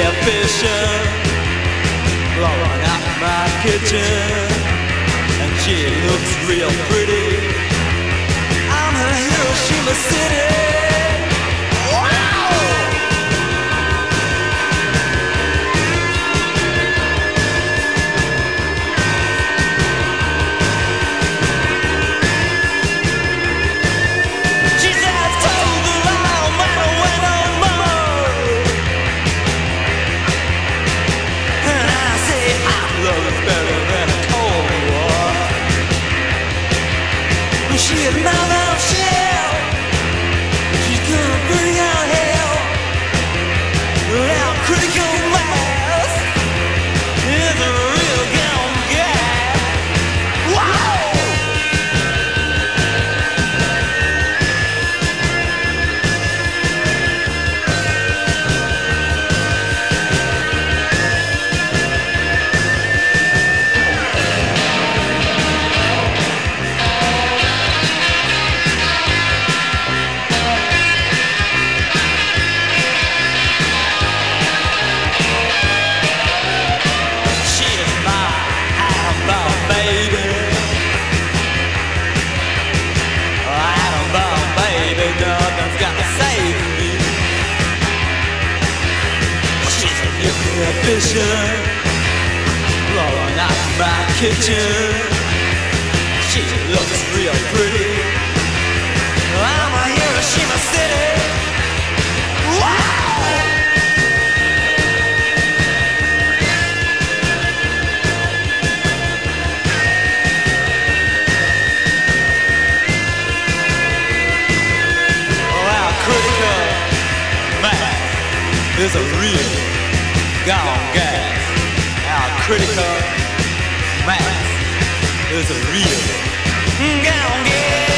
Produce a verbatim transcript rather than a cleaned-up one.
efficient, blowing out my kitchen, and she looks real pretty. I'm her Hiroshima City. She is my love shell. She's gonna bring out hell without critical mass. Is a real gallon gas. Wow! Efficient, blowing out my kitchen. She looks real pretty. I'm a Hiroshima City. Wow! Oh, how critical mass is a real gone gas. Our critical mass is a real gone gas.